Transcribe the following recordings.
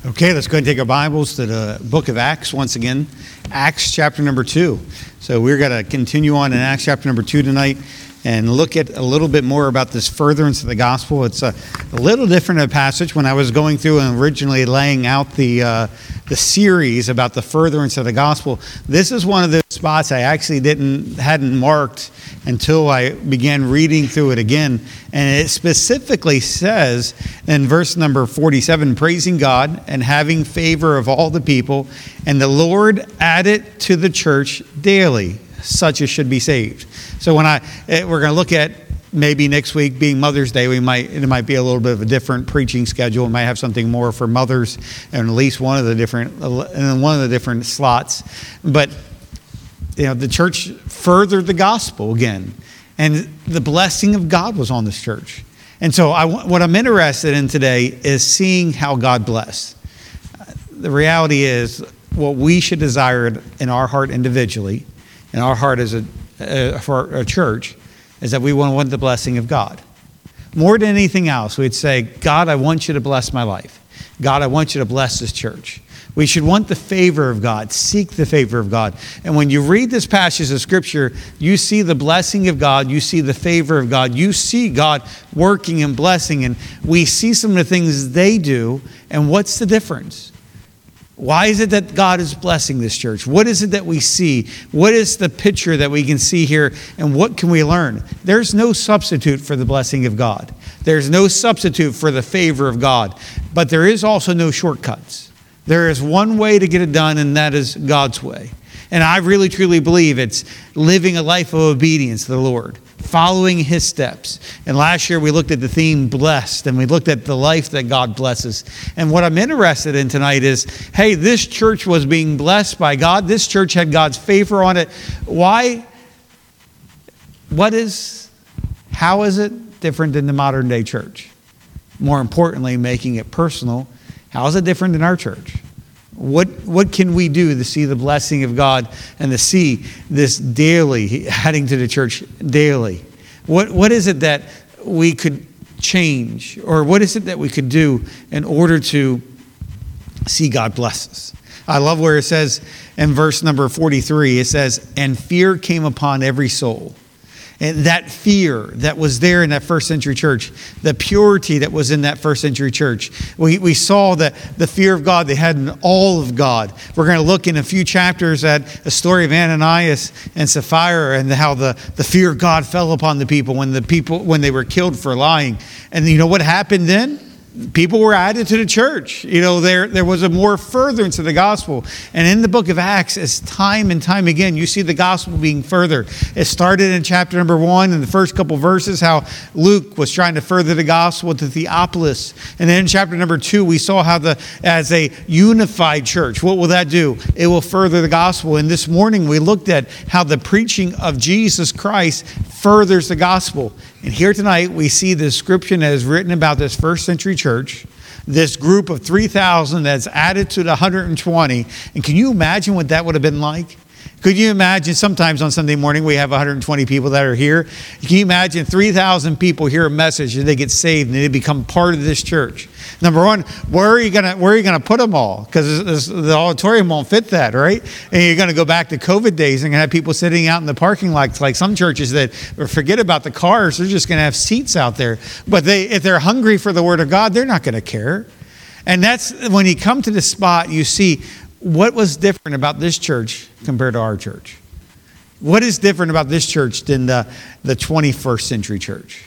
Okay, let's go ahead and take our Bibles to the book of Acts once again. Acts chapter number 2. So we're going to continue on in Acts chapter number 2 tonight and look at a little bit more about this furtherance of the gospel. It's a little different of a passage. When I was going through and originally laying out the series about the furtherance of the gospel, this is one of the spots I actually hadn't marked until I began reading through it again. And it specifically says in verse number 47, praising God and having favor of all the people, and the Lord added to the church daily such as should be saved. So we're going to look at maybe next week being Mother's Day, it might be a little bit of a different preaching schedule. We might have something more for mothers and at least one of the different slots. But the church furthered the gospel again, and the blessing of God was on this church. And so what I'm interested in today is seeing how God blessed. The reality is what we should desire in our heart individually, in our heart as for a church, is that we want the blessing of God. More than anything else, we'd say, God, I want you to bless my life. God, I want you to bless this church. We should want the favor of God, seek the favor of God. And when you read this passage of Scripture, you see the blessing of God, you see the favor of God, you see God working and blessing, and we see some of the things they do, and what's the difference? Why is it that God is blessing this church? What is it that we see? What is the picture that we can see here? And what can we learn? There's no substitute for the blessing of God. There's no substitute for the favor of God. But there is also no shortcuts. There is one way to get it done, and that is God's way. And I really, truly believe it's living a life of obedience to the Lord, following His steps. And last year we looked at the theme blessed, and we looked at the life that God blesses. And what I'm interested in tonight is, hey, this church was being blessed by God. This church had God's favor on it. Why? How is it different than the modern day church? More importantly, making it personal, how is it different than our church? What can we do to see the blessing of God and to see this daily, adding to the church daily? What is it that we could change? Or what is it that we could do in order to see God bless us? I love where it says in verse number 43, it says, and fear came upon every soul. And that fear that was there in that first century church, the purity that was in that first century church, we saw that the fear of God, they had an all of God. We're going to look in a few chapters at the story of Ananias and Sapphira and how the fear of God fell upon the people when they were killed for lying. And you know what happened then? People were added to the church. There was a more furtherance of the gospel. And in the book of Acts, as time and time again, you see the gospel being furthered. It started in chapter number 1 in the first couple verses, how Luke was trying to further the gospel to Theophilus. And then in chapter number 2, we saw how as a unified church, what will that do? It will further the gospel. And this morning, we looked at how the preaching of Jesus Christ furthers the gospel. And here tonight, we see the description that is written about this first century church, this group of 3,000 that's added to the 120. And can you imagine what that would have been like? Could you imagine sometimes on Sunday morning we have 120 people that are here? Can you imagine 3,000 people hear a message and they get saved and they become part of this church? Number one, where are you gonna put them all? Because the auditorium won't fit that, right? And you're going to go back to COVID days and have people sitting out in the parking lots, like some churches that forget about the cars. They're just going to have seats out there. But if they're hungry for the Word of God, they're not going to care. And that's when you come to this spot, you see what was different about this church compared to our church. What is different about this church than the 21st century church?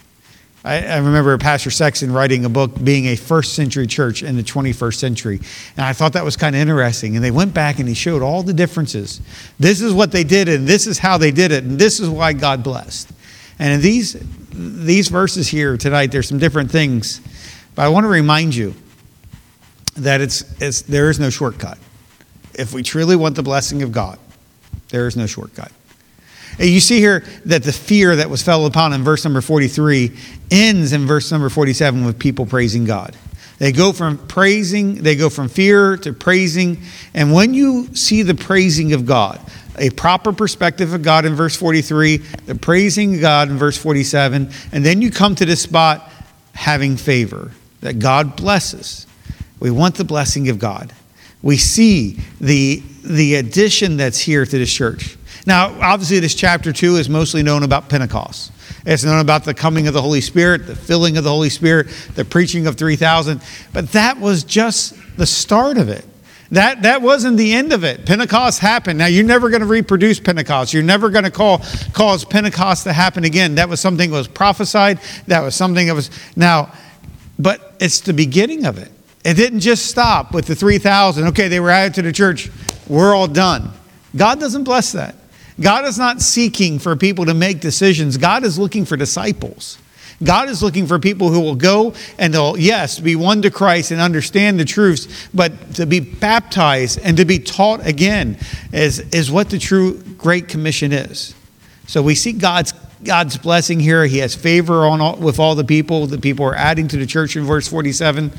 I remember Pastor Sexton writing a book, Being a First Century Church in the 21st Century. And I thought that was kind of interesting. And they went back and he showed all the differences. This is what they did, and this is how they did it, and this is why God blessed. And in these verses here tonight, there's some different things. But I want to remind you that there is no shortcut. If we truly want the blessing of God, there is no shortcut. And you see here that the fear that was fell upon in verse number 43 ends in verse number 47 with people praising God. They go from fear to praising. And when you see the praising of God, a proper perspective of God in verse 43, the praising God in verse 47, and then you come to this spot having favor, that God blesses. We want the blessing of God. We see the addition that's here to this church. Now, obviously, this chapter 2 is mostly known about Pentecost. It's known about the coming of the Holy Spirit, the filling of the Holy Spirit, the preaching of 3,000. But that was just the start of it. That wasn't the end of it. Pentecost happened. Now, you're never going to reproduce Pentecost. You're never going to cause Pentecost to happen again. That was something that was prophesied. That was something that was... Now, but it's the beginning of it. It didn't just stop with the 3,000. Okay, they were added to the church. We're all done. God doesn't bless that. God is not seeking for people to make decisions. God is looking for disciples. God is looking for people who will go and they'll, yes, be won to Christ and understand the truths, but to be baptized and to be taught again is what the true Great Commission is. So we see God's blessing here. He has favor with all the people. The people are adding to the church in verse 47.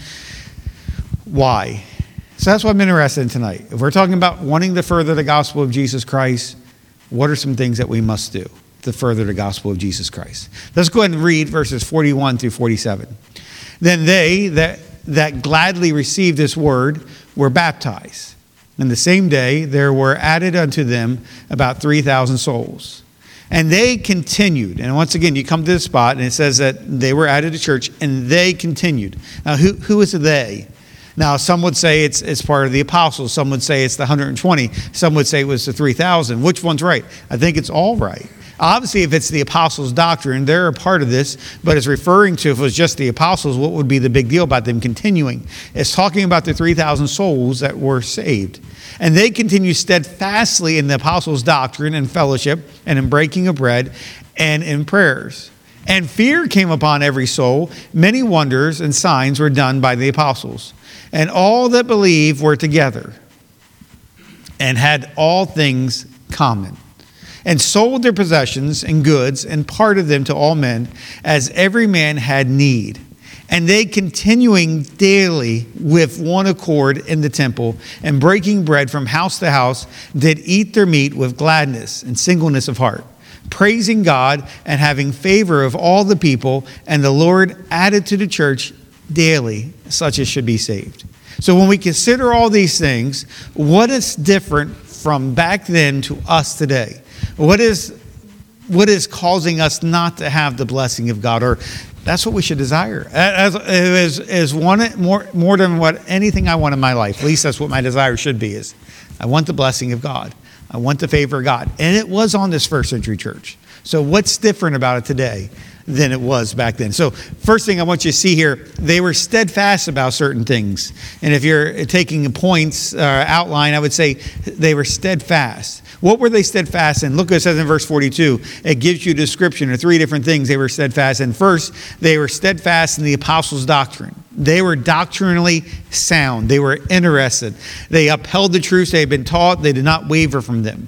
Why? So that's what I'm interested in tonight. If we're talking about wanting to further the gospel of Jesus Christ, what are some things that we must do to further the gospel of Jesus Christ? Let's go ahead and read verses 41 through 47. Then they that gladly received this word were baptized. And the same day there were added unto them about 3,000 souls. And they continued. And once again, you come to this spot and it says that they were added to church and they continued. Now, who is they? Now, some would say it's part of the apostles. Some would say it's the 120. Some would say it was the 3,000. Which one's right? I think it's all right. Obviously, if it's the apostles' doctrine, they're a part of this. But it's referring to, if it was just the apostles, what would be the big deal about them continuing? It's talking about the 3,000 souls that were saved. And they continue steadfastly in the apostles' doctrine and fellowship and in breaking of bread and in prayers. And fear came upon every soul. Many wonders and signs were done by the apostles. And all that believed were together and had all things common, and sold their possessions and goods and parted them to all men as every man had need. And they continuing daily with one accord in the temple and breaking bread from house to house did eat their meat with gladness and singleness of heart, praising God and having favor of all the people. And the Lord added to the church daily such as should be saved. So when we consider all these things, what is different from back then to us today? What is causing us not to have the blessing of God? Or that's what we should desire. As one more than what anything I want in my life. At least that's what my desire should be. Is I want the blessing of God. I want the favor of God. And it was on this first century church. So what's different about it today than it was back then? So first thing I want you to see here, they were steadfast about certain things. And if you're taking a points outline, I would say they were steadfast. What were they steadfast in? Look what it says in verse 42. It gives you a description of three different things they were steadfast in. First, they were steadfast in the apostles' doctrine. They were doctrinally sound. They were interested. They upheld the truths they had been taught. They did not waver from them.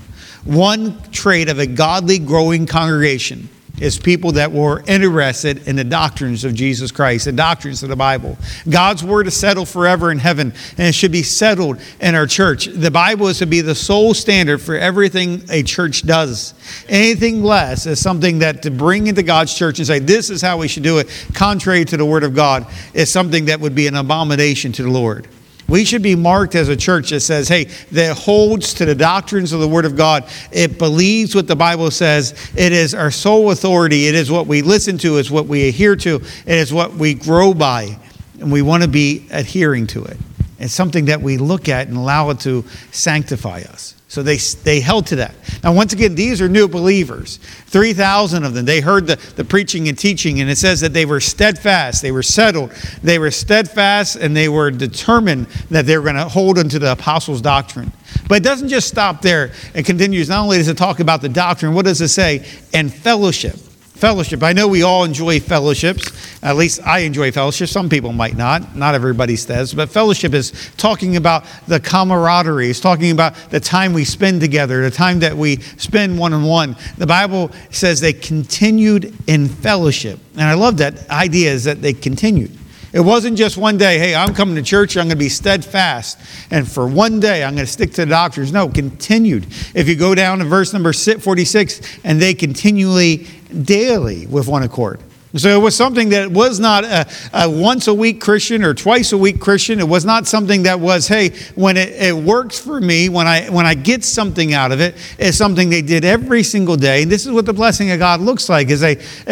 One trait of a godly growing congregation is people that were interested in the doctrines of Jesus Christ, the doctrines of the Bible. God's word is settled forever in heaven, and it should be settled in our church. The Bible is to be the sole standard for everything a church does. Anything less is something that to bring into God's church and say, this is how we should do it, contrary to the word of God, is something that would be an abomination to the Lord. We should be marked as a church that says, hey, that holds to the doctrines of the Word of God. It believes what the Bible says. It is our sole authority. It is what we listen to. It's what we adhere to. It is what we grow by. And we want to be adhering to it. It's something that we look at and allow it to sanctify us. So they held to that. Now, once again, these are new believers. 3,000 of them. They heard the preaching and teaching, and it says that they were steadfast. They were settled. They were steadfast, and they were determined that they were going to hold onto the apostles' doctrine. But it doesn't just stop there. It continues. Not only does it talk about the doctrine, what does it say? And fellowship. Fellowship. I know we all enjoy fellowships. At least I enjoy fellowship. Some people might not. Not everybody says. But fellowship is talking about the camaraderie. It's talking about the time we spend together, the time that we spend one-on-one. The Bible says they continued in fellowship. And I love that idea is that they continued. It wasn't just one day, hey, I'm coming to church, I'm going to be steadfast. And for one day, I'm going to stick to the doctrines. No, continued. If you go down to verse number 46, and they continually daily with one accord. So it was something that was not a once-a-week Christian or twice-a-week Christian. It was not something that was, hey, when it works for me, when I get something out of it, it's something they did every single day. And this is what the blessing of God looks like, is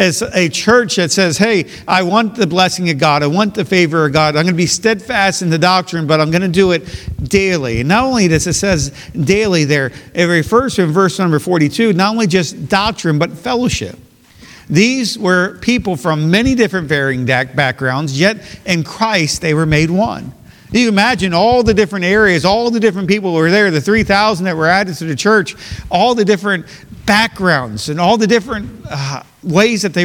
a church that says, hey, I want the blessing of God. I want the favor of God. I'm going to be steadfast in the doctrine, but I'm going to do it daily. And not only this, it says daily there, it refers to in verse number 42, not only just doctrine, but fellowship. These were people from many different varying backgrounds, yet in Christ they were made one. You can imagine all the different areas, all the different people who were there, the 3,000 that were added to the church, all the different backgrounds and all the different ways that they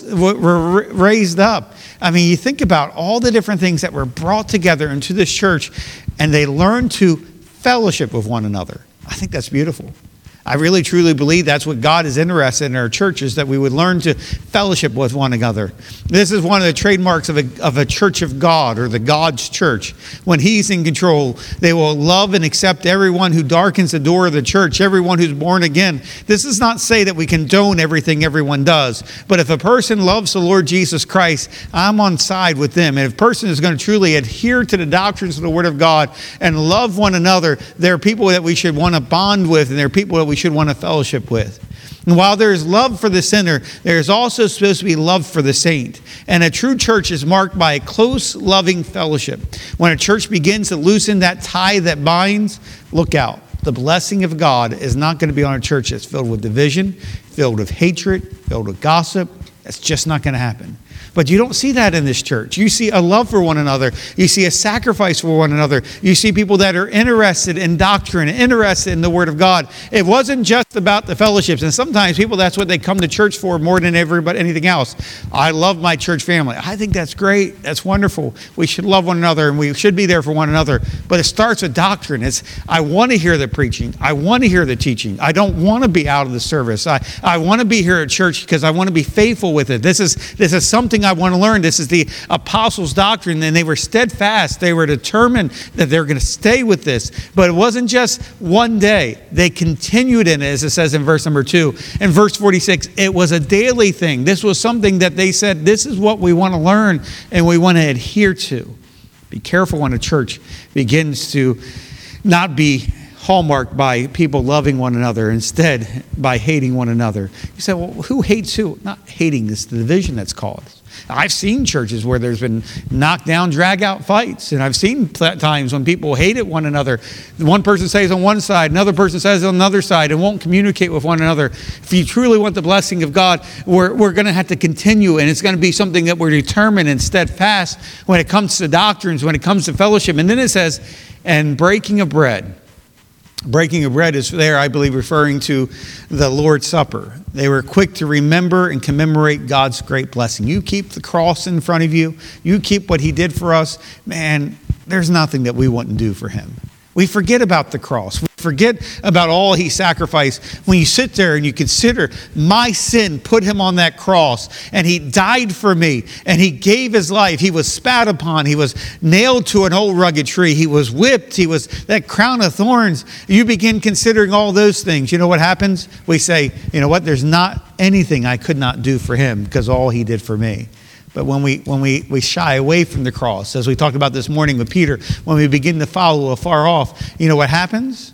were raised up. I mean, you think about all the different things that were brought together into this church, and they learned to fellowship with one another. I think that's beautiful. I really truly believe that's what God is interested in our churches, that we would learn to fellowship with one another. This is one of the trademarks of a church of God, or the God's church. When He's in control, they will love and accept everyone who darkens the door of the church, everyone who's born again. This does not say that we condone everything everyone does, but if a person loves the Lord Jesus Christ, I'm on side with them. And if a person is going to truly adhere to the doctrines of the Word of God and love one another, they're people that we should want to bond with, and they're people that we should want to fellowship with. And while there is love for the sinner, there is also supposed to be love for the saint. And a true church is marked by a close, loving fellowship. When a church begins to loosen that tie that binds, look out. The blessing of God is not going to be on a church that's filled with division, filled with hatred, filled with gossip. That's just not going to happen. But you don't see that in this church. You see a love for one another. You see a sacrifice for one another. You see people that are interested in doctrine, interested in the Word of God. It wasn't just about the fellowships. And sometimes people, that's what they come to church for more than anything else. I love my church family. I think that's great. That's wonderful. We should love one another, and we should be there for one another. But it starts with doctrine. I want to hear the preaching. I want to hear the teaching. I don't want to be out of the service. I want to be here at church because I want to be faithful with it. This is something I want to learn. This is the apostles' doctrine, and they were steadfast. They were determined that they're going to stay with this. But it wasn't just one day. They continued in it, as it says in verse number 2. In verse 46, it was a daily thing. This was something that they said, this is what we want to learn and we want to adhere to. Be careful when a church begins to not be hallmarked by people loving one another, instead by hating one another. You say, well, who hates who? Not hating, it's the division that's caused. I've seen churches where there's been knockdown, drag-out fights, and I've seen times when people hated one another. One person says on one side, another person says on another side, and won't communicate with one another. If you truly want the blessing of God, we're going to have to continue, and it's going to be something that we're determined and steadfast when it comes to doctrines, when it comes to fellowship. And then it says, and breaking of bread. Breaking of bread is there, I believe, referring to the Lord's Supper. They were quick to remember and commemorate God's great blessing. You keep the cross in front of you. You keep what He did for us. Man, there's nothing that we wouldn't do for Him. We forget about the cross. We forget about all He sacrificed. When you sit there and you consider my sin put Him on that cross, and He died for me, and He gave His life. He was spat upon. He was nailed to an old rugged tree. He was whipped. He was that crown of thorns. You begin considering all those things. You know what happens? We say, you know what? There's not anything I could not do for Him because all He did for me. But when we shy away from the cross, as we talked about this morning with Peter, when we begin to follow afar off, you know what happens?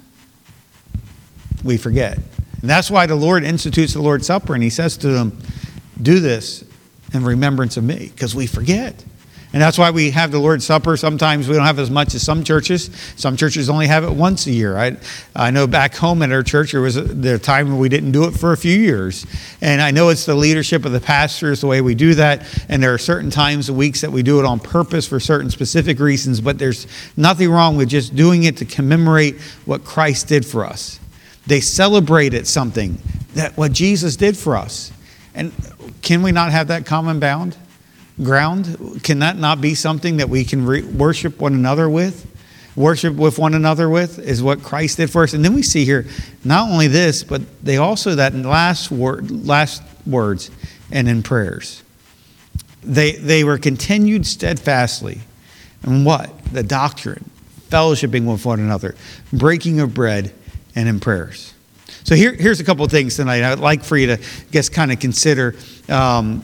We forget. And that's why the Lord institutes the Lord's Supper, and He says to them, do this in remembrance of me, because we forget. And that's why we have the Lord's Supper. Sometimes we don't have as much as some churches. Some churches only have it once a year. I know back home at our church, there was a time when we didn't do it for a few years. And I know it's the leadership of the pastors, the way we do that. And there are certain times of weeks that we do it on purpose for certain specific reasons. But there's nothing wrong with just doing it to commemorate what Christ did for us. They celebrated something, that what Jesus did for us. And can we not have that common ground? Can that not be something that we can worship one another with? Worship with one another with is what Christ did for us. And then we see here, not only this, but they also, that in last words and in prayers. They were continued steadfastly. And what? The doctrine, fellowshipping with one another, breaking of bread, and in prayers. So here's a couple of things tonight I'd like for you to kind of consider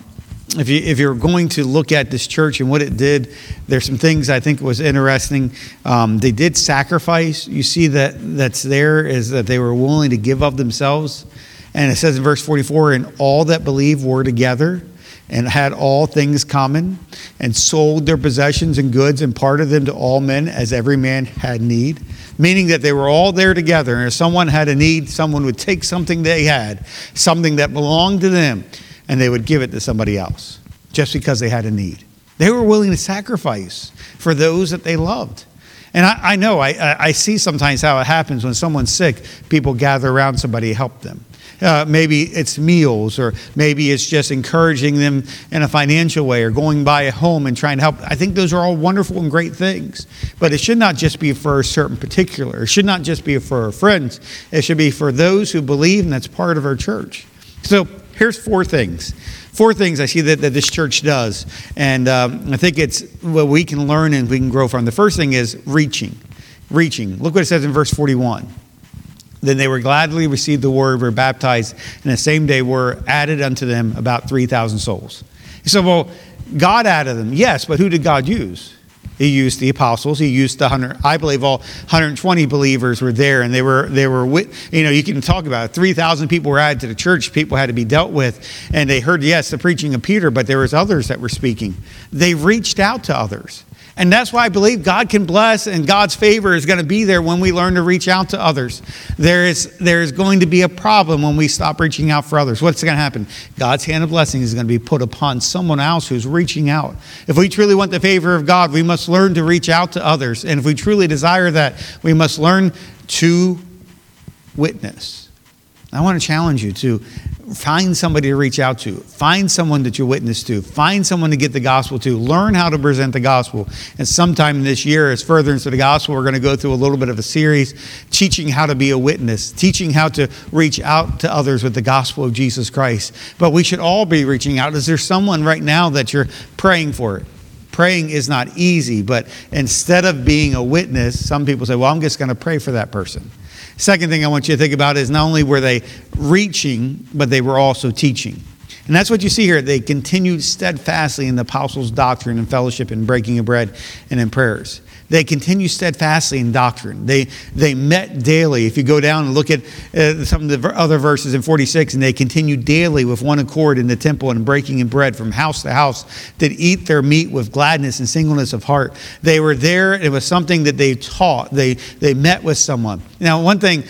if you're going to look at this church and what it did, there's some things I think was interesting. They did sacrifice. You see that's there is that they were willing to give of themselves. And it says in verse 44, and all that believed were together and had all things common, and sold their possessions and goods and parted them to all men as every man had need. Meaning that they were all there together, and if someone had a need, someone would take something they had, something that belonged to them, and they would give it to somebody else just because they had a need. They were willing to sacrifice for those that they loved. And I know, I see sometimes how it happens when someone's sick, people gather around somebody to help them. Maybe it's meals, or maybe it's just encouraging them in a financial way, or going by a home and trying to help. I think those are all wonderful and great things. But it should not just be for a certain particular. It should not just be for our friends. It should be for those who believe, and that's part of our church. So here's four things. Four things I see that this church does. And I think it's what we can learn and we can grow from. The first thing is reaching. Reaching. Look what it says in verse 41. Then they were gladly received the word, were baptized, and the same day were added unto them about 3,000 souls. You say, well, God added them. Yes, but who did God use? He used the apostles. He used the 100. I believe all 120 believers were there, and they were. You can talk about it. 3,000 people were added to the church. People had to be dealt with, and they heard, yes, the preaching of Peter, but there was others that were speaking. They reached out to others. And that's why I believe God can bless, and God's favor is going to be there when we learn to reach out to others. There is going to be a problem when we stop reaching out for others. What's going to happen? God's hand of blessing is going to be put upon someone else who's reaching out. If we truly want the favor of God, we must learn to reach out to others. And if we truly desire that, we must learn to witness. I want to challenge you to find somebody to reach out to. Find someone that you witness to. Find someone to get the gospel to. Learn how to present the gospel. And sometime this year, as furtherance to the gospel, we're going to go through a little bit of a series teaching how to be a witness, teaching how to reach out to others with the gospel of Jesus Christ. But we should all be reaching out. Is there someone right now that you're praying for? Praying is not easy, but instead of being a witness, some people say, well, I'm just going to pray for that person. Second thing I want you to think about is not only were they reaching, but they were also teaching. And that's what you see here. They continued steadfastly in the apostles' doctrine and fellowship and breaking of bread and in prayers. They continued steadfastly in doctrine. They met daily. If you go down and look at some of the other verses in 46, and they continued daily with one accord in the temple and breaking in bread from house to house, did eat their meat with gladness and singleness of heart. They were there. It was something that they taught. They met with someone. Now, one thing,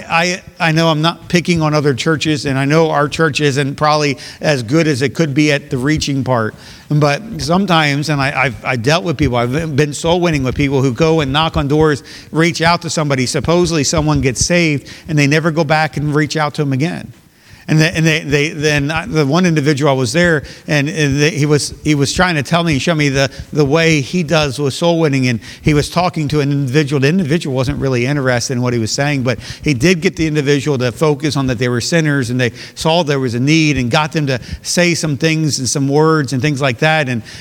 I know I'm not picking on other churches, and I know our church isn't probably as good as it could be at the reaching part. But sometimes, and I've dealt with people, I've been soul winning with people who go and knock on doors, reach out to somebody. Supposedly someone gets saved, and they never go back and reach out to them again. And then the one individual I was there, and he was trying to tell me, show me the way he does with soul winning, and he was talking to an individual. The individual wasn't really interested in what he was saying, but he did get the individual to focus on that they were sinners, and they saw there was a need, and got them to say some things and some words and things like that. And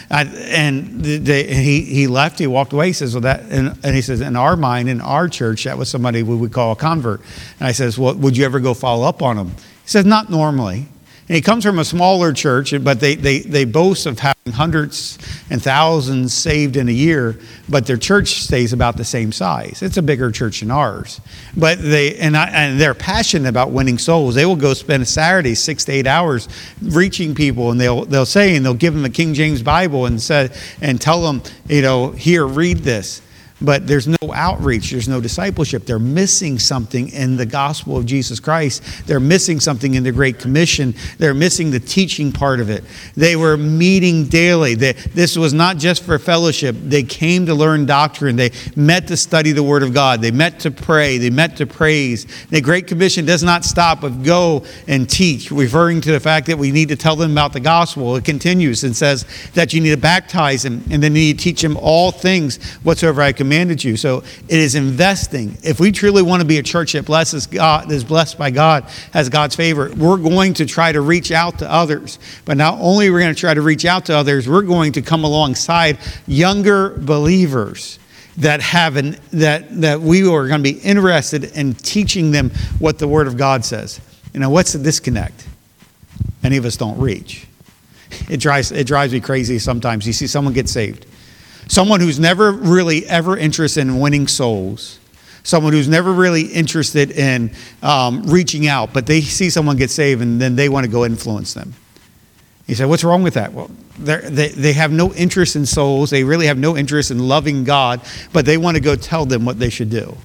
he left. He walked away. He says, "Well, that," and he says, "In our mind, in our church, that was somebody we would call a convert." And I says, "Well, would you ever go follow up on him?" He says, "Not normally." And he comes from a smaller church, but they boast of having hundreds and thousands saved in a year, but their church stays about the same size. It's a bigger church than ours. But they're passionate about winning souls. They will go spend a Saturday 6 to 8 hours reaching people, and they'll give them a King James Bible and tell them, here, read this. But there's no outreach. There's no discipleship. They're missing something in the gospel of Jesus Christ. They're missing something in the Great Commission. They're missing the teaching part of it. They were meeting daily. This was not just for fellowship. They came to learn doctrine. They met to study the Word of God. They met to pray. They met to praise. The Great Commission does not stop with go and teach, referring to the fact that we need to tell them about the gospel. It continues and says that you need to baptize them, and then you need to teach them all things whatsoever I commanded you. So it is investing. If we truly want to be a church that blesses God, is blessed by God, has God's favor, we're going to try to reach out to others. But not only are we going to try to reach out to others, we're going to come alongside younger believers that we are going to be interested in teaching them what the Word of God says. What's the disconnect? Many of us don't reach. It drives me crazy sometimes. You see someone get saved. Someone who's never really ever interested in winning souls. Someone who's never really interested in reaching out, but they see someone get saved and then they want to go influence them. You say, what's wrong with that? Well, they have no interest in souls. They really have no interest in loving God, but they want to go tell them what they should do.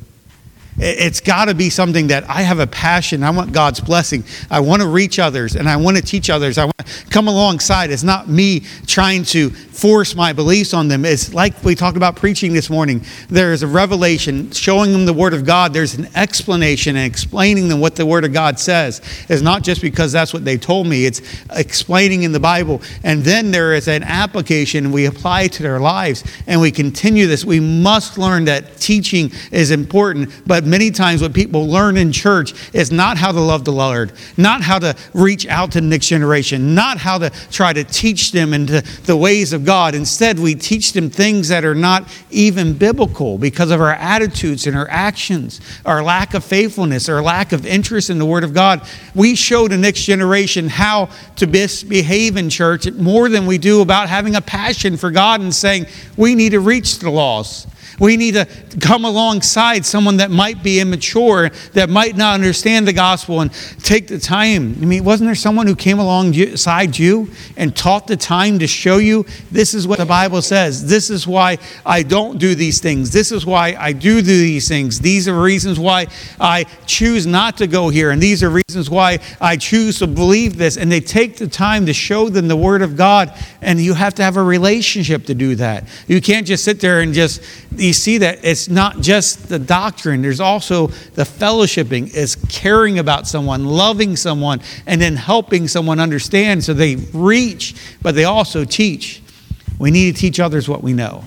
It's got to be something that I have a passion. I want God's blessing. I want to reach others and I want to teach others. I want to come alongside. It's not me trying to force my beliefs on them. It's like we talked about preaching this morning. There is a revelation showing them the Word of God. There's an explanation and explaining them what the Word of God says. It's not just because that's what they told me. It's explaining in the Bible. And then there is an application. We apply it to their lives and we continue this. We must learn that teaching is important, but many times what people learn in church is not how to love the Lord, not how to reach out to the next generation, not how to try to teach them into the ways of God. Instead, we teach them things that are not even biblical because of our attitudes and our actions, our lack of faithfulness, our lack of interest in the Word of God. We show the next generation how to behave in church more than we do about having a passion for God and saying we need to reach the lost. We need to come alongside someone that might be immature, that might not understand the gospel, and take the time. I mean, wasn't there someone who came alongside you and taught the time to show you this is what the Bible says. This is why I don't do these things. This is why I do these things. These are reasons why I choose not to go here. And these are reasons why I choose to believe this. And they take the time to show them the Word of God. And you have to have a relationship to do that. You can't just sit there and you see that it's not just the doctrine. There's also the fellowshipping. It's caring about someone, loving someone, and then helping someone understand so they reach, but they also teach. We need to teach others what we know.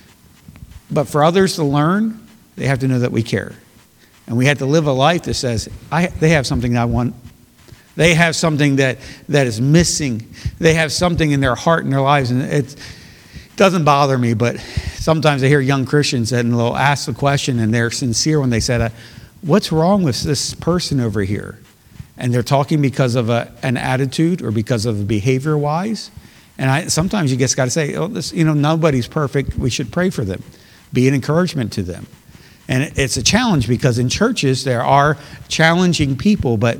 But for others to learn, they have to know that we care. And we have to live a life that says, they have something I want. They have something that is missing. They have something in their heart and their lives. And it doesn't bother me, but sometimes I hear young Christians and they'll ask the question and they're sincere when they say, what's wrong with this person over here? And they're talking because of an attitude or because of behavior-wise. And sometimes you just got to say, nobody's perfect. We should pray for them. Be an encouragement to them. And it's a challenge because in churches there are challenging people, but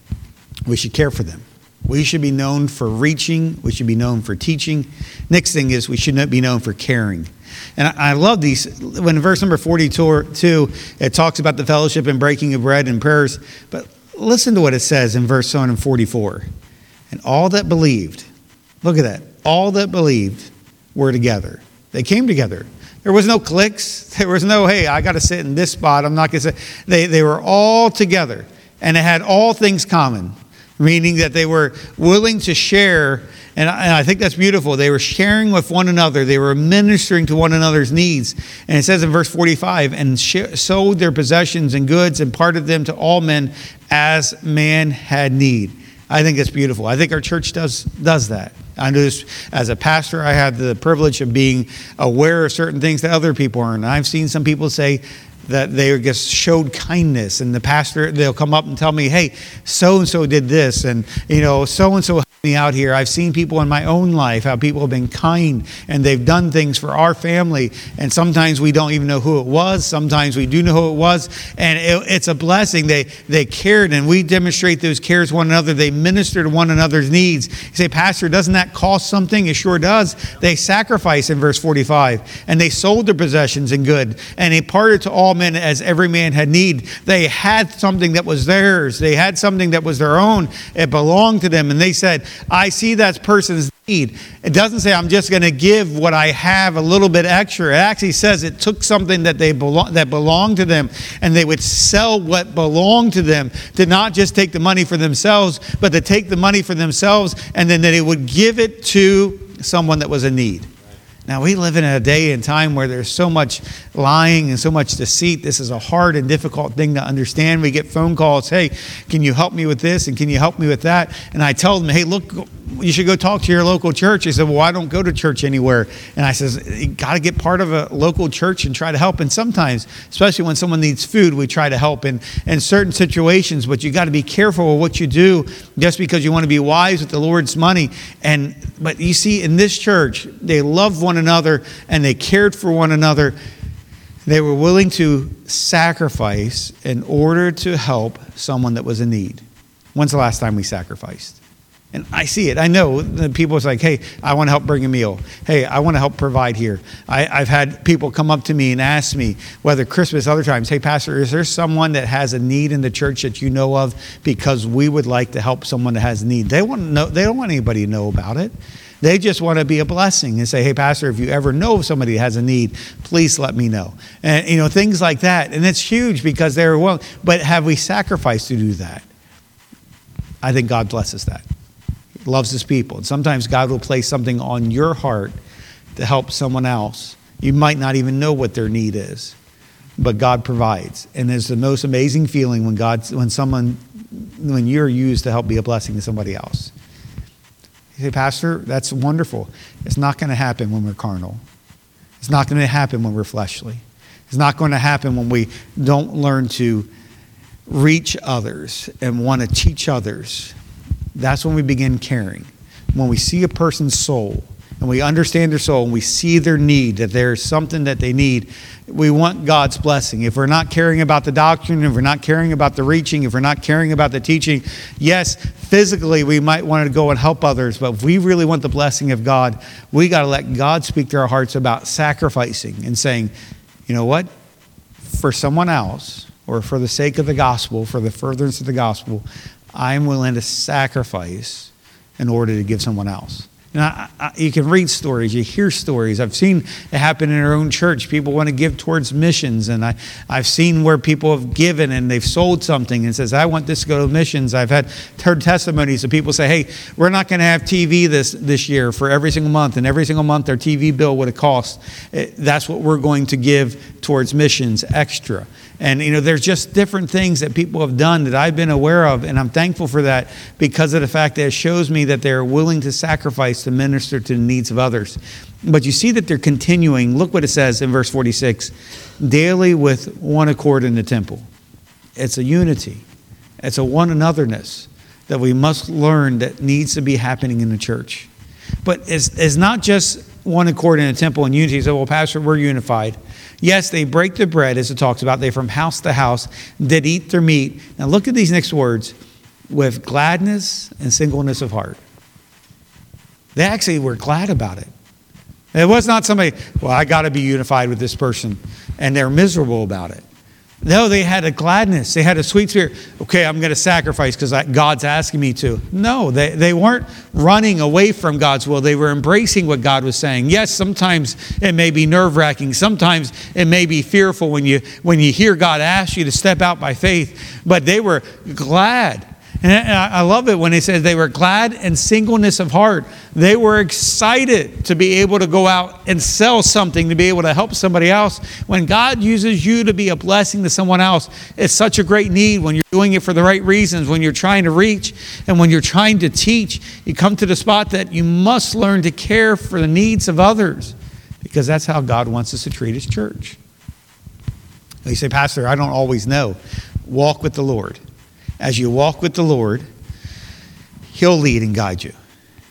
we should care for them. We should be known for reaching. We should be known for teaching. Next thing is we should not be known for caring. And I love these. When in verse number 42, it talks about the fellowship and breaking of bread and prayers. But listen to what it says in verse 44. And all that believed, look at that, all that believed were together. They came together. There was no cliques. There was no, hey, I got to sit in this spot. I'm not going to sit. They were all together. And it had all things common. Meaning that they were willing to share, and I think that's beautiful. They were sharing with one another. They were ministering to one another's needs. And it says in verse 45, and sold their possessions and goods and parted them to all men as man had need. I think it's beautiful. I think our church does that. I know this, as a pastor, I have the privilege of being aware of certain things that other people aren't. And I've seen some people say, that they just showed kindness, and the pastor, they'll come up and tell me, hey, so-and-so did this, and so-and-so helped me out here. I've seen people in my own life, how people have been kind, and they've done things for our family, and sometimes we don't even know who it was. Sometimes we do know who it was, and it's a blessing. They cared, and we demonstrate those cares to one another. They minister to one another's needs. You say, Pastor, doesn't that cost something? It sure does. They sacrifice in verse 45, and they sold their possessions and good, and they parted to all men as every man had need. They had something that was theirs. They had something that was their own. It belonged to them. And they said, I see that person's need. It doesn't say I'm just going to give what I have a little bit extra. It actually says it took something that belonged to them, and they would sell what belonged to them, to not just take the money for themselves, but to take the money for themselves, and then they would give it to someone that was in need. Now, we live in a day and time where there's so much lying and so much deceit. This is a hard and difficult thing to understand. We get phone calls, hey, can you help me with this? And can you help me with that? And I tell them, hey, look you should go talk to your local church. He said, well, I don't go to church anywhere. And I says, you got to get part of a local church and try to help. And sometimes, especially when someone needs food, we try to help in certain situations. But you got to be careful with what you do just because you want to be wise with the Lord's money. But you see, in this church, they loved one another and they cared for one another. They were willing to sacrifice in order to help someone that was in need. When's the last time we sacrificed? And I see it. I know the people is like, hey, I want to help bring a meal. Hey, I want to help provide here. I've had people come up to me and ask me, whether Christmas, other times, hey, Pastor, is there someone that has a need in the church that you know of? Because we would like to help someone that has a need. They don't want anybody to know about it. They just want to be a blessing and say, hey, Pastor, if you ever know of somebody that has a need, please let me know. And, things like that. And it's huge because they're willing. But have we sacrificed to do that? I think God blesses that. He loves his people. And sometimes God will place something on your heart to help someone else. You might not even know what their need is, but God provides. And it's the most amazing feeling when you're used to help be a blessing to somebody else. You say, Pastor, that's wonderful. It's not going to happen when we're carnal. It's not going to happen when we're fleshly. It's not going to happen when we don't learn to reach others and want to teach others. That's when we begin caring. When we see a person's soul and we understand their soul and we see their need, that there's something that they need, we want God's blessing. If we're not caring about the doctrine, if we're not caring about the reaching, if we're not caring about the teaching, yes, physically we might want to go and help others, but if we really want the blessing of God, we got to let God speak to our hearts about sacrificing and saying, you know what, for someone else, or for the sake of the gospel, for the furtherance of the gospel, I'm willing to sacrifice in order to give someone else. Now, you can read stories, you hear stories. I've seen it happen in our own church. People want to give towards missions, and I've seen where people have given and they've sold something and says, I want this to go to missions. I've heard testimonies of people say, hey, we're not going to have TV this year for every single month, and every single month their TV bill would have cost. That's what we're going to give towards missions extra. And, there's just different things that people have done that I've been aware of, and I'm thankful for that because of the fact that it shows me that they're willing to sacrifice to minister to the needs of others. But you see that they're continuing. Look what it says in verse 46, daily with one accord in the temple. It's a unity. It's a one anotherness that we must learn that needs to be happening in the church. But it's not just one accord in the temple and unity. So, well, Pastor, we're unified. Yes, they break the bread, as it talks about. They from house to house did eat their meat. Now look at these next words. With gladness and singleness of heart. They actually were glad about it. It was not somebody, well, I got to be unified with this person, and they're miserable about it. No, they had a gladness. They had a sweet spirit. Okay, I'm going to sacrifice because God's asking me to. No, they weren't running away from God's will. They were embracing what God was saying. Yes, sometimes it may be nerve-wracking. Sometimes it may be fearful when you hear God ask you to step out by faith. But they were glad. And I love it when it says they were glad and singleness of heart. They were excited to be able to go out and sell something, to be able to help somebody else. When God uses you to be a blessing to someone else, it's such a great need when you're doing it for the right reasons, when you're trying to reach and when you're trying to teach. You come to the spot that you must learn to care for the needs of others because that's how God wants us to treat his church. You say, Pastor, I don't always know. Walk with the Lord. As you walk with the Lord, he'll lead and guide you.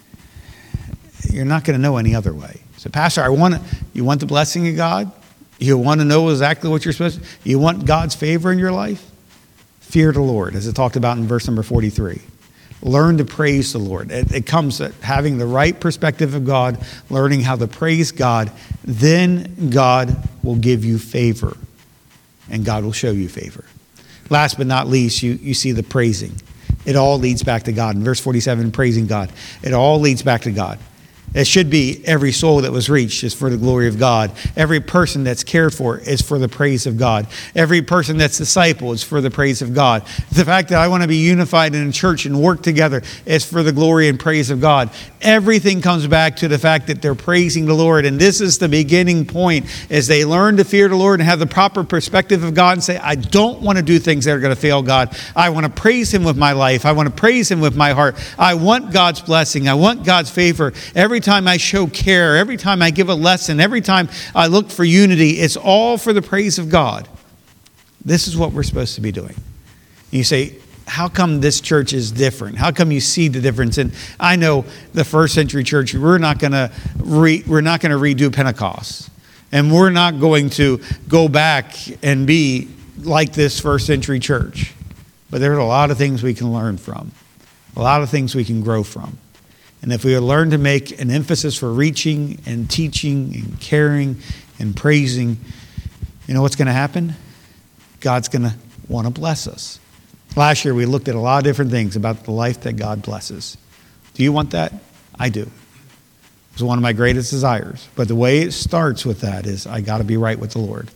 You're not going to know any other way. So, Pastor, you want the blessing of God? You want to know exactly what you're supposed to? You want God's favor in your life? Fear the Lord, as it talked about in verse number 43. Learn to praise the Lord. It comes at having the right perspective of God, learning how to praise God. Then God will give you favor, and God will show you favor. Last but not least, you see the praising. It all leads back to God. In verse 47, praising God. It all leads back to God. It should be every soul that was reached is for the glory of God. Every person that's cared for is for the praise of God. Every person that's discipled is for the praise of God. The fact that I want to be unified in a church and work together is for the glory and praise of God. Everything comes back to the fact that they're praising the Lord. And this is the beginning point, as they learn to fear the Lord and have the proper perspective of God and say, I don't want to do things that are going to fail God. I want to praise Him with my life. I want to praise Him with my heart. I want God's blessing. I want God's favor. Every time I show care, every time I give a lesson, every time I look for unity, it's all for the praise of God. This is what we're supposed to be doing. And you say, how come this church is different? How come you see the difference? And I know the first century church, we're not going to redo Pentecost. And we're not going to go back and be like this first century church. But there's a lot of things we can learn from. A lot of things we can grow from. And if we learn to make an emphasis for reaching and teaching and caring and praising, you know what's going to happen? God's going to want to bless us. Last year we looked at a lot of different things about the life that God blesses. Do you want that? I do. It's one of my greatest desires. But the way it starts with that is I got to be right with the Lord.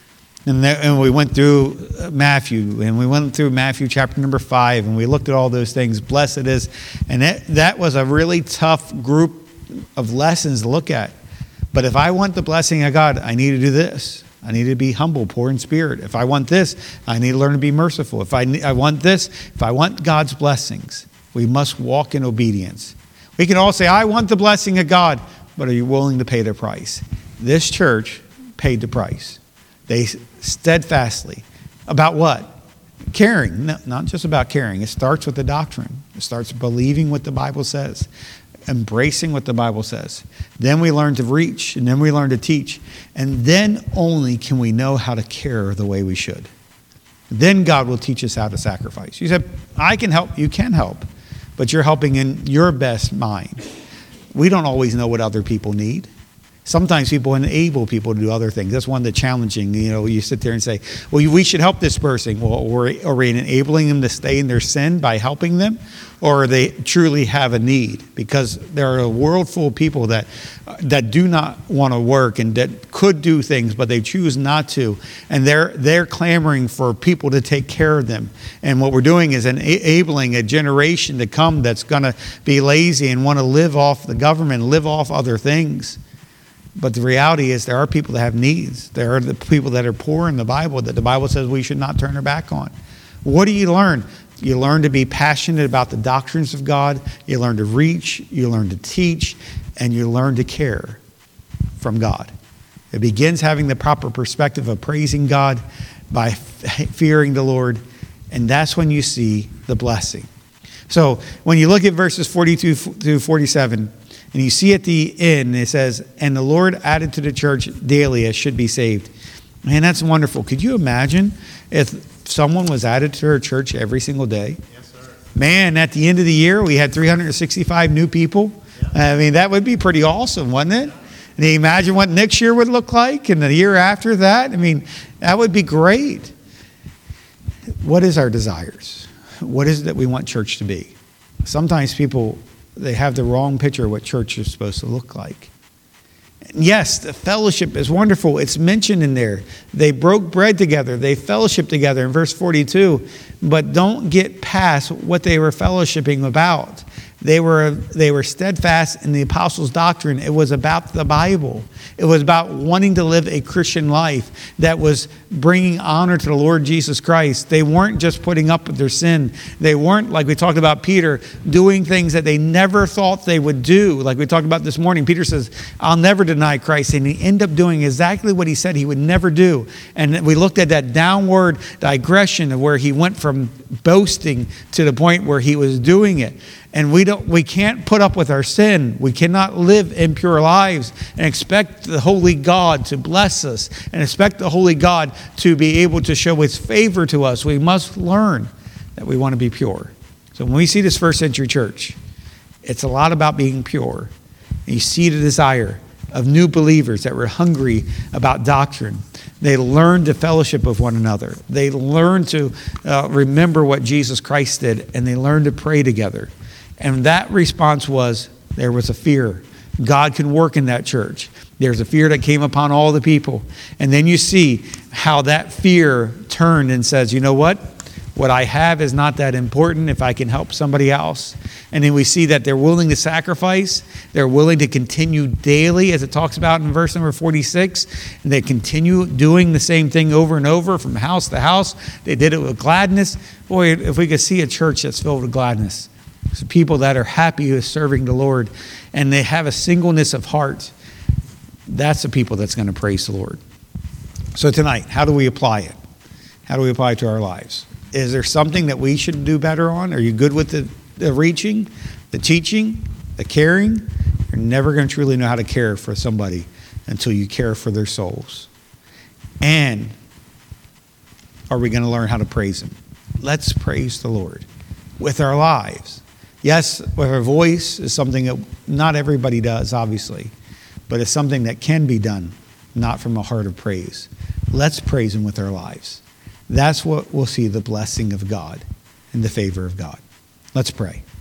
And we went through Matthew, and we went through Matthew chapter number 5, and we looked at all those things. Blessed is, and that was a really tough group of lessons to look at. But if I want the blessing of God, I need to do this. I need to be humble, poor in spirit. If I want this, I need to learn to be merciful. If I want this, if I want God's blessings, we must walk in obedience. We can all say, I want the blessing of God, but are you willing to pay the price? This church paid the price. They steadfastly, about what? Caring. No, not just about caring. It starts with the doctrine. It starts believing what the Bible says, embracing what the Bible says. Then we learn to reach, and then we learn to teach. And then only can we know how to care the way we should. Then God will teach us how to sacrifice. You said, I can help. You can help, but you're helping in your best mind. We don't always know what other people need. Sometimes people enable people to do other things. That's one of the challenging, you sit there and say, well, we should help this person. Well, are we enabling them to stay in their sin by helping them? Or they truly have a need? Because there are a world full of people that do not want to work and that could do things, but they choose not to. And they're clamoring for people to take care of them. And what we're doing is enabling a generation to come that's going to be lazy and want to live off the government, live off other things. But the reality is there are people that have needs. There are the people that are poor in the Bible that the Bible says we should not turn our back on. What do you learn? You learn to be passionate about the doctrines of God. You learn to reach. You learn to teach. And you learn to care from God. It begins having the proper perspective of praising God by fearing the Lord. And that's when you see the blessing. So when you look at verses 42 through 47, and you see at the end, it says, and the Lord added to the church daily as should be saved. Man, that's wonderful. Could you imagine if someone was added to our church every single day? Yes, sir. Man, at the end of the year, we had 365 new people. Yeah. I mean, that would be pretty awesome, wouldn't it? And you imagine what next year would look like and the year after that? I mean, that would be great. What is our desires? What is it that we want church to be? Sometimes people, they have the wrong picture of what church is supposed to look like. And yes, the fellowship is wonderful. It's mentioned in there. They broke bread together. They fellowshiped together in verse 42. But don't get past what they were fellowshipping about. They were steadfast in the apostles' doctrine. It was about the Bible. It was about wanting to live a Christian life that was bringing honor to the Lord Jesus Christ. They weren't just putting up with their sin. They weren't, like we talked about Peter, doing things that they never thought they would do. Like we talked about this morning, Peter says, I'll never deny Christ. And he ended up doing exactly what he said he would never do. And we looked at that downward digression of where he went from boasting to the point where he was doing it. And we can't put up with our sin. We cannot live impure lives and expect the holy God to bless us and expect the holy God to be able to show his favor to us. We must learn that we want to be pure. So when we see this first century church, it's a lot about being pure. And you see the desire of new believers that were hungry about doctrine. They learned to fellowship with one another. They learned to remember what Jesus Christ did, and they learned to pray together. And that response was, there was a fear. God can work in that church. There's a fear that came upon all the people. And then you see how that fear turned and says, you know what? What I have is not that important if I can help somebody else. And then we see that they're willing to sacrifice. They're willing to continue daily, as it talks about in verse number 46. And they continue doing the same thing over and over from house to house. They did it with gladness. Boy, if we could see a church that's filled with gladness. So people that are happy with serving the Lord and they have a singleness of heart, that's the people that's going to praise the Lord. So tonight, how do we apply it? How do we apply it to our lives? Is there something that we should do better on? Are you good with the reaching, the teaching, the caring? You're never going to truly know how to care for somebody until you care for their souls. And are we going to learn how to praise Him? Let's praise the Lord with our lives. Yes, with our voice is something that not everybody does, obviously, but it's something that can be done, not from a heart of praise. Let's praise Him with our lives. That's what we'll see the blessing of God and the favor of God. Let's pray.